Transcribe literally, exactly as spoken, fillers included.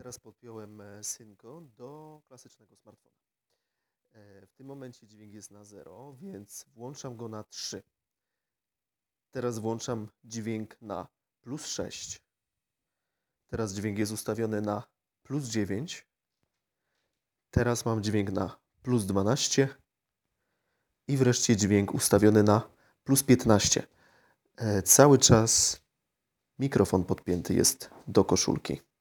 Teraz podpiąłem e, Synco do klasycznego smartfona. E, W tym momencie dźwięk jest na zero, więc włączam go na trzy. Teraz włączam dźwięk na plus sześć. Teraz dźwięk jest ustawiony na plus dziewięć. Teraz mam dźwięk na plus dwanaście. I wreszcie dźwięk ustawiony na plus piętnaście. E, Cały czas mikrofon podpięty jest do koszulki.